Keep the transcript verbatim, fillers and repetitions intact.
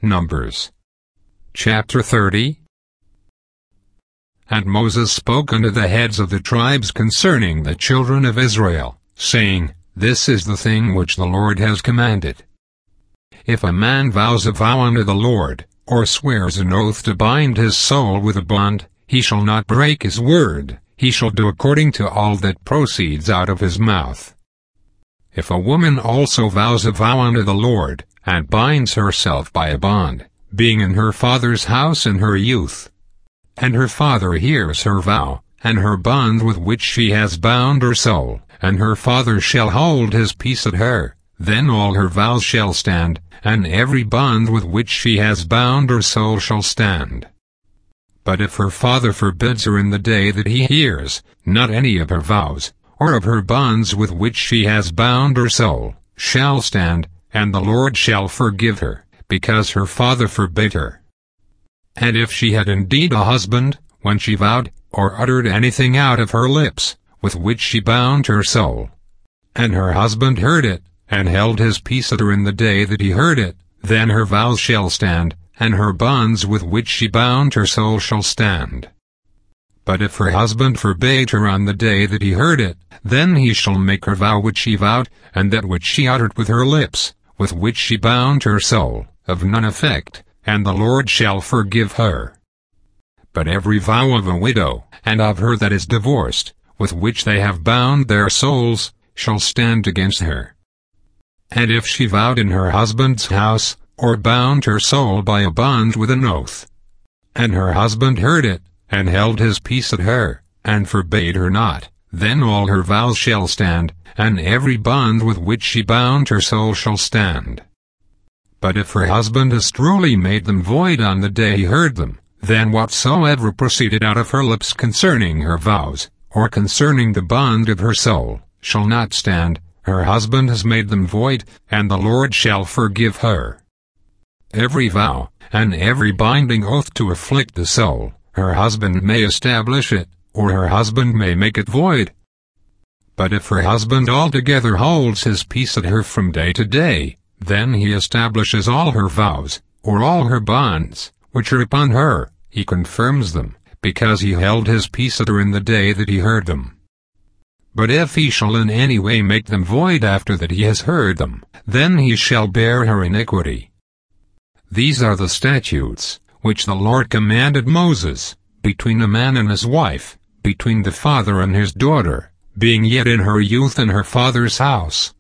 Numbers chapter thirty. And Moses spoke unto the heads of the tribes concerning the children of Israel, saying, This is the thing which the Lord has commanded. If a man vows a vow unto the Lord, or swears an oath to bind his soul with a bond, he shall not break his word, he shall do according to all that proceeds out of his mouth. If a woman also vows a vow unto the Lord, and binds herself by a bond, being in her father's house in her youth, and her father hears her vow, and her bond with which she has bound her soul, and her father shall hold his peace at her, then all her vows shall stand, and every bond with which she has bound her soul shall stand. But if her father forbids her in the day that he hears, not any of her vows, or of her bonds with which she has bound her soul, shall stand, and the Lord shall forgive her, because her father forbade her. And if she had indeed a husband, when she vowed, or uttered anything out of her lips, with which she bound her soul, and her husband heard it, and held his peace at her in the day that he heard it, then her vows shall stand, and her bonds with which she bound her soul shall stand. But if her husband forbade her on the day that he heard it, then he shall make her vow which she vowed, and that which she uttered with her lips, with which she bound her soul, of none effect, and the Lord shall forgive her. But every vow of a widow, and of her that is divorced, with which they have bound their souls, shall stand against her. And if she vowed in her husband's house, or bound her soul by a bond with an oath, and her husband heard it, and held his peace at her, and forbade her not, then all her vows shall stand, and every bond with which she bound her soul shall stand. But if her husband has truly made them void on the day he heard them, then whatsoever proceeded out of her lips concerning her vows, or concerning the bond of her soul, shall not stand. Her husband has made them void, and the Lord shall forgive her. Every vow, and every binding oath to afflict the soul, her husband may establish it, or her husband may make it void. But if her husband altogether holds his peace at her from day to day, then he establishes all her vows, or all her bonds, which are upon her, he confirms them, because he held his peace at her in the day that he heard them. But if he shall in any way make them void after that he has heard them, then he shall bear her iniquity. These are the statutes, which the Lord commanded Moses, between a man and his wife, between the father and his daughter, being yet in her youth in her father's house,